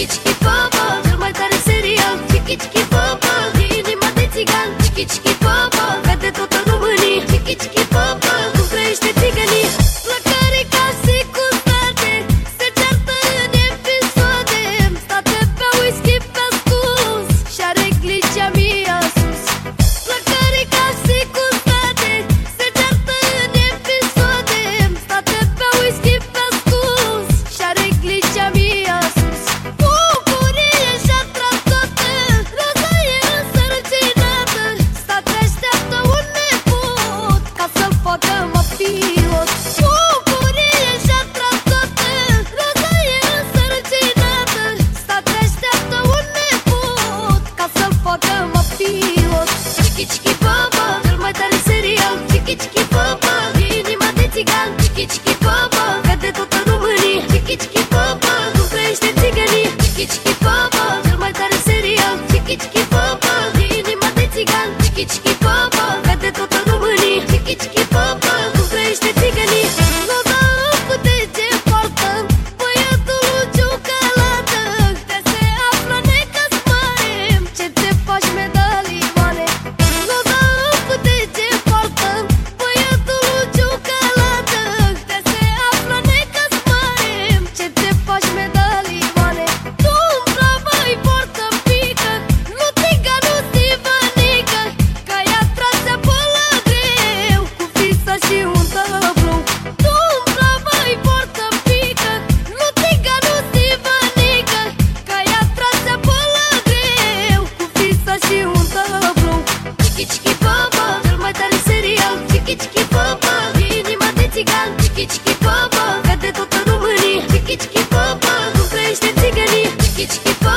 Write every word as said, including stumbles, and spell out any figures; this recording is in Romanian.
Chichi Bobo, cel mai tare serial. Chichi Bobo, inima de țigan. Chichi Bobo, vede toată România. Chichi Bobo, cum trăiește țiganii. La care case cu state se ceartă în episoade. State pe whisky pe ascuns și are glicemia sus. La care case cu state se ceartă în episoade. State pe whisky pe ascuns și are glicemia sus. Bucurie și-a tras toată, răzăie însărcinată. State așteaptă un nepot ca să-l facă mafilot. Bucurie și-a tras toată, răzăie însărcinată. State așteaptă un nepot ca să-l facă mafilot. Chichi Bobo, cel mai tare serial. Chichi Bobo, inima de țigan. Chichi Bobo, vede toată România. Chichi Bobo, cum trăiește țiganii. Chichi Bobo, cel mai tare serial. Chichi Bobo, inima de țigan. Chichi Bobo, vede toată România. Chichi Bobo, cum trăiește țiganii. Nu dă cu de ce poartă băiatul Luciu Călată. De se află necăs mare, ce te faci medalioane. Nu dă cu de ce poartă băiatul Luciu Călată. De se află necăs mare, ce te faci medalioane. Tu umblă mai portă pică, nu țiga, nu stivănică, că i-a tras apă la greu cu fisă și un tăblou. Tu umblă mai portă pică, nu țiga, nu stivănică, că i-a tras apă la greu cu fisă și un tăblou. Chichi Bobo, cel mai tare serial. Chichi Bobo, inima de țigan. Chichi Bobo, vede toată România. Chichi Bobo, cum trăiește țiganii. Chichi Bobo,